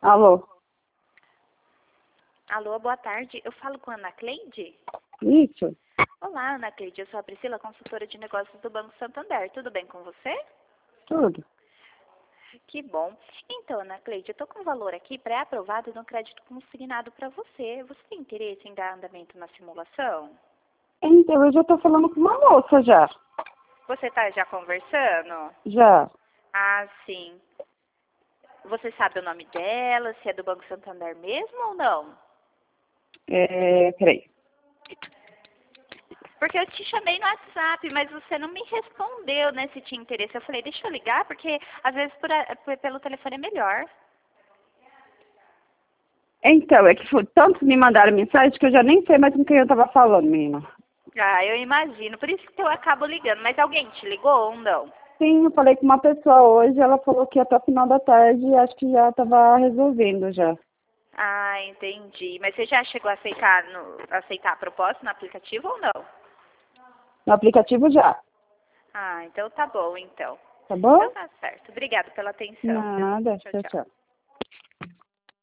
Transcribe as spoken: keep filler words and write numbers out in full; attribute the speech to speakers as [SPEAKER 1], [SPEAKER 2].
[SPEAKER 1] Alô?
[SPEAKER 2] Alô, boa tarde. Eu falo com a Ana Cleide?
[SPEAKER 1] Isso?
[SPEAKER 2] Olá, Ana Cleide. Eu sou a Priscila, consultora de negócios do Banco Santander. Tudo bem com você?
[SPEAKER 1] Tudo.
[SPEAKER 2] Que bom. Então, Ana Cleide, eu estou com um valor aqui pré-aprovado no crédito consignado para você. Você tem interesse em dar andamento na simulação?
[SPEAKER 1] Então, eu já tô falando com uma moça já.
[SPEAKER 2] Você está já conversando?
[SPEAKER 1] Já.
[SPEAKER 2] Ah, sim. Você sabe o nome dela, se é do Banco Santander mesmo ou não?
[SPEAKER 1] É, peraí.
[SPEAKER 2] Porque eu te chamei no WhatsApp, mas você não me respondeu, né, se tinha interesse. Eu falei, deixa eu ligar, porque às vezes por a- por- pelo telefone é melhor.
[SPEAKER 1] Então, é que foi, tanto me mandaram mensagem que eu já nem sei mais com quem eu tava falando, menina.
[SPEAKER 2] Ah, eu imagino. Por isso que eu acabo ligando. Mas alguém te ligou ou não?
[SPEAKER 1] Sim, eu falei com uma pessoa hoje, ela falou que até o final da tarde acho que já tava resolvendo já.
[SPEAKER 2] Ah, entendi. Mas você já chegou a aceitar, no, aceitar a proposta no aplicativo ou não?
[SPEAKER 1] No aplicativo já,
[SPEAKER 2] Ah, então tá bom, então.
[SPEAKER 1] tá
[SPEAKER 2] Então
[SPEAKER 1] bom?
[SPEAKER 2] tá certo. Obrigada pela atenção.
[SPEAKER 1] Nada,
[SPEAKER 2] Tchau,
[SPEAKER 1] tchau,
[SPEAKER 2] tchau.
[SPEAKER 1] tchau.